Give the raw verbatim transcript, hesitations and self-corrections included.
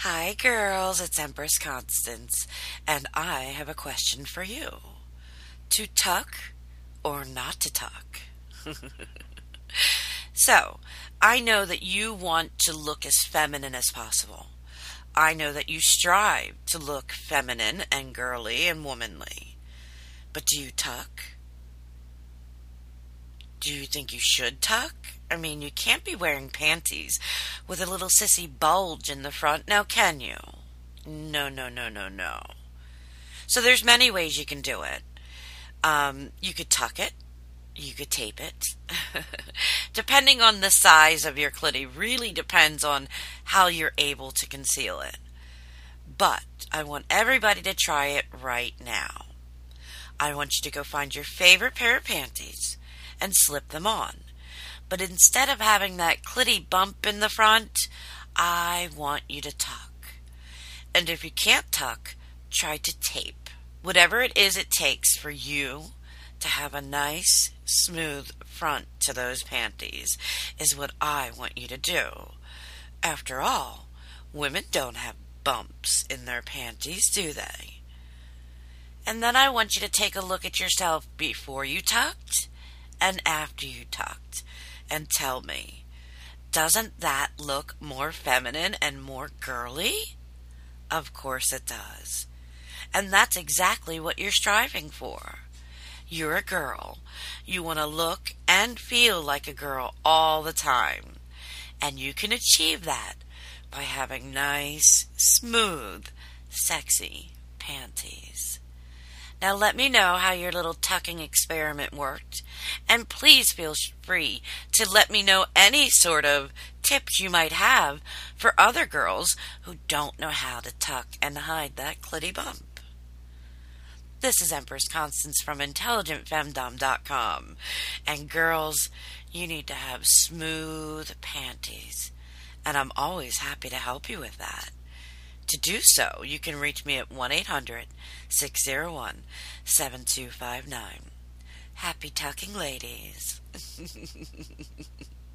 Hi, girls, it's Empress Constance, and I have a question for you. To tuck or not to tuck? So, I know that you want to look as feminine as possible. I know that you strive to look feminine and girly and womanly. But do you tuck? Do you think you should tuck? I mean, you can't be wearing panties with a little sissy bulge in the front, now can you? No, no, no, no, no. So there's many ways you can do it. Um, you could tuck it. You could tape it. Depending on the size of your clitty, really depends on how you're able to conceal it. But I want everybody to try it right now. I want you to go find your favorite pair of panties and slip them on. But instead of having that clitty bump in the front, I want you to tuck. And if you can't tuck, try to tape. Whatever it is it takes for you to have a nice, smooth front to those panties is what I want you to do. After all, women don't have bumps in their panties, do they? And then I want you to take a look at yourself before you tucked and after you tucked. And tell me, doesn't that look more feminine and more girly? Of course it does. And that's exactly what you're striving for. You're a girl. You want to look and feel like a girl all the time. And you can achieve that by having nice, smooth, sexy panties. Now let me know how your little tucking experiment worked, and please feel free to let me know any sort of tips you might have for other girls who don't know how to tuck and hide that clitty bump. This is Empress Constance from intelligent femdom dot com, and girls, you need to have smooth panties, and I'm always happy to help you with that. To do so, you can reach me at one eight hundred, six zero one, seven two five nine. Happy tucking, ladies.